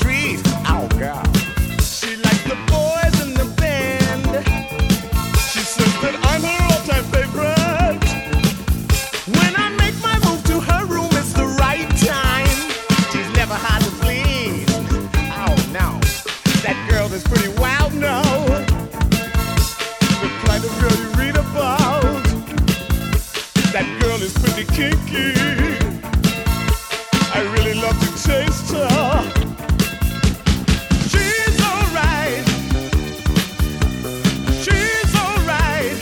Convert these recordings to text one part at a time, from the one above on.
street. Oh, girl. She likes the boys in the band. She says that I'm her all-time favorite. When I make my move to her room, it's the right time. She's never hard to please. Oh, no. That girl is pretty wild, no. The kind of girl you read about. That girl is pretty kinky. I really love to taste her. She's alright. She's alright.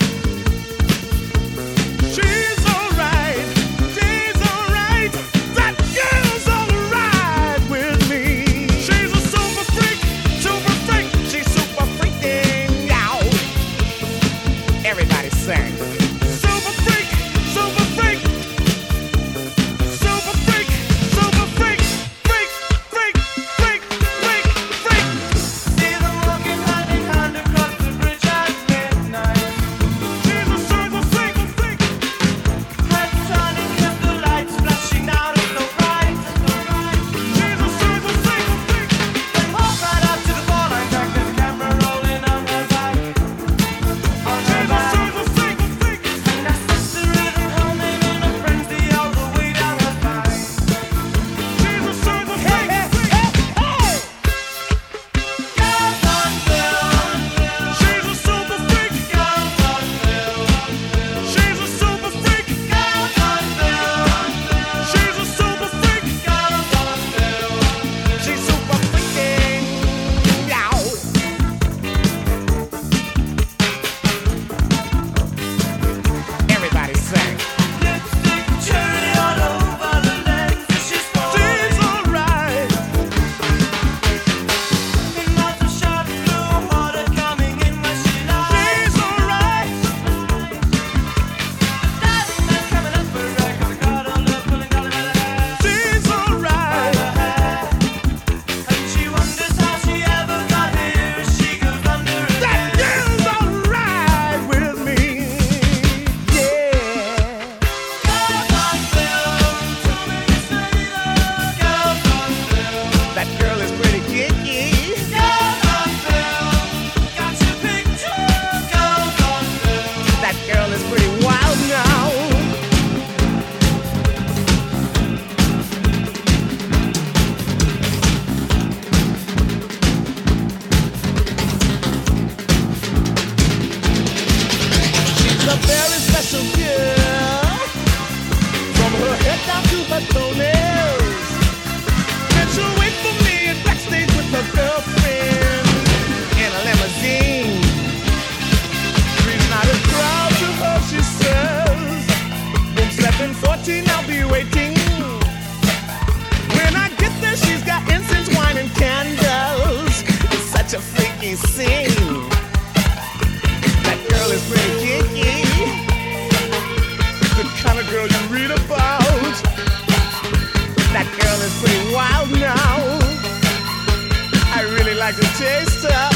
She's alright. She's alright. That girl's alright with me. She's a super freak, super freak. She's super freaking out. Everybody sing. Super freak, super freak. Super freak, super freak. Freak, freak, freak, freak, freak. See them walking hand in hand across the bridge at midnight. She's a super freak, freak. Heads turning, candlelights flashing out of the bright. She's a super freak, freak. Then walk right up to the ball and track. There's a camera rolling on her back. On her She's a back. super freak, freak. And that's just the rhythm humming in a frenzy all the way down her spine. She's a super freak, freak. Girls on film. She's a super freak. Girls on film. She's a super freak. Girls on film. She's a super freak. Girls on film. She's super freaking out. Everybody sing. Lipstick cherry all over the legs as she's falling. She's alright. Her mouth a sharp blue water coming in where she lies. She's alright. Diving man's coming up for her 'cause the crowd all love pulling down her hair. She's alright. And she wonders how she ever got here as she goes under her That bed. girl's alright with me. Yeah. Girls on film, too many sailors. Girls on film, That girl is pretty kinky. girls on film. Got your picture. Girls on film. That girl is pretty wild now. She's a very special girl. From her head down to her toenails. And she'll wait for me at backstage with her girlfriend in a limousine. Reason out a crowd to her, she says. Room 714, I'll be waiting. When I get there, she's got incense, wine, and candles. It's such a freaky scene. That girl is pretty kinky. The kind of girl you read about. That girl is pretty wild now. I really like to taste her.